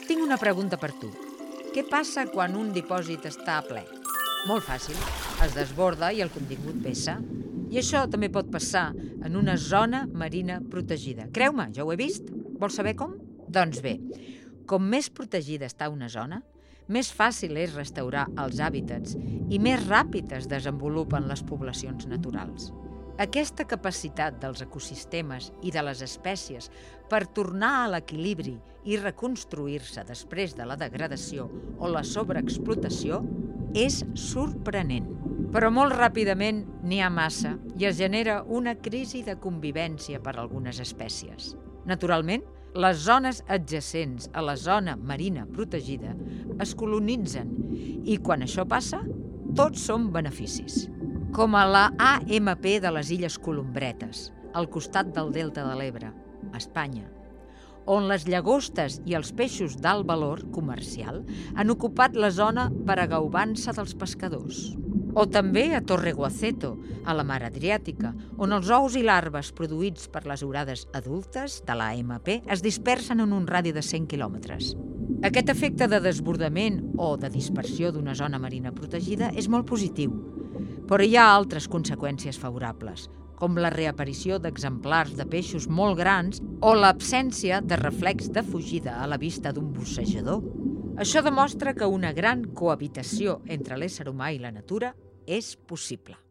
Tinc una pregunta per tu. Què passa quan un dipòsit està ple? Molt fàcil, es desborda i el contingut vessa. I això també pot passar en una zona marina protegida. Creu-me, ja ho he vist. Vols saber com? Doncs bé, com més protegida està una zona, més fàcil és restaurar els hàbitats i més ràpid es desenvolupen les poblacions naturals. Aquesta capacitat dels ecosistemes i de les espècies per tornar a l'equilibri i reconstruir-se després de la degradació o la sobreexplotació és sorprenent. Però molt ràpidament n'hi ha massa i es genera una crisi de convivència per a algunes espècies. Naturalment, les zones adjacents a la zona marina protegida es colonitzen i quan això passa, tots són beneficis. Com a la AMP de les Illes Columbretes, al costat del Delta de l'Ebre, a Espanya, on les llagostes i els peixos d'alt valor comercial han ocupat la zona per agaubant-se dels pescadors. O també a Torreguaceto, a la mar Adriàtica, on els ous i larves produïts per les orades adultes de la AMP es dispersen en un radi de 100 quilòmetres. Aquest efecte de desbordament o de dispersió d'una zona marina protegida és molt positiu, però hi ha altres conseqüències favorables, com la reaparició d'exemplars de peixos molt grans o l'absència de reflex de fugida a la vista d'un bussejador. Això demostra que una gran cohabitació entre l'ésser humà i la natura és possible.